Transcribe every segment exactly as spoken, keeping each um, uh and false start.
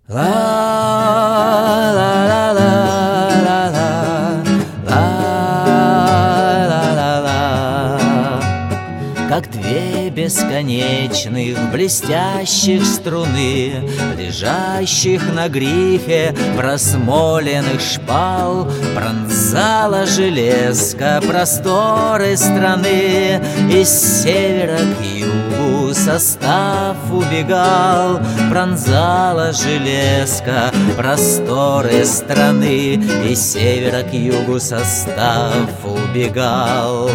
Ла ла ла ла ла ла ла ла ла. Как две бесконечных блестящих струны, лежащих на грифе просмоленных шпал, пронзала железка просторы страны. Из севера к югу состав убегал, пронзала железка просторы страны. Из севера к югу состав убегал.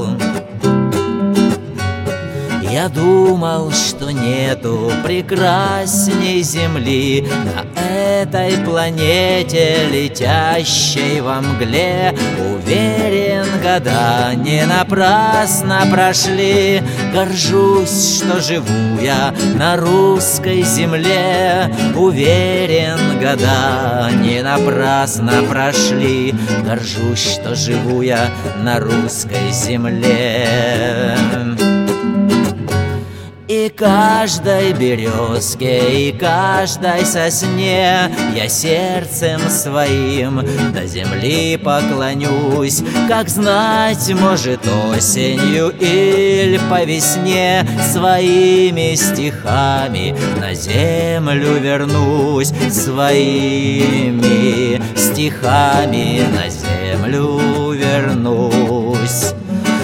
Я думал, что нету прекрасней земли на этой планете, летящей во мгле. Уверен, года не напрасно прошли. Горжусь, что живу я на русской земле. Уверен, года не напрасно прошли. Горжусь, что живу я на русской земле. И каждой березке, и каждой сосне я сердцем своим до земли поклонюсь. Как знать, может, осенью или по весне своими стихами на землю вернусь. Своими стихами на землю вернусь.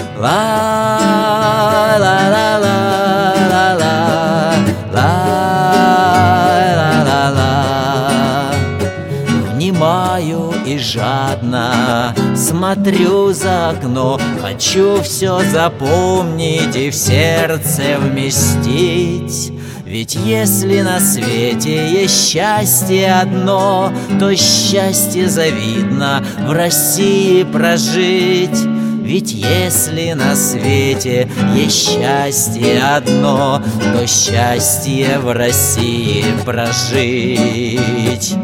Ла-ла-ла-ла-ла-ла-ла-ла-ла-ла. Внимаю и жадно смотрю за окно, хочу все запомнить и в сердце вместить. Ведь если на свете есть счастье одно, то счастье завидно в России прожить. Ведь если на свете есть счастье одно, то счастье в России прожить.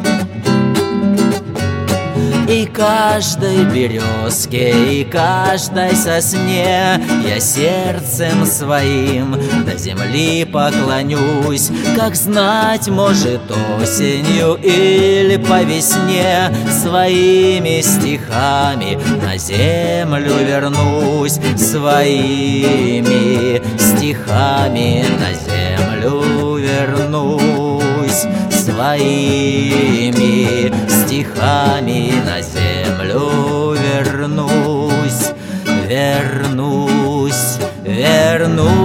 И каждой березке, и каждой сосне я сердцем своим до земли поклонюсь. Как знать, может, осенью или по весне своими стихами на землю вернусь. Своими стихами на землю вернусь. Своими стихами на землю вернусь. Вернусь, вернусь.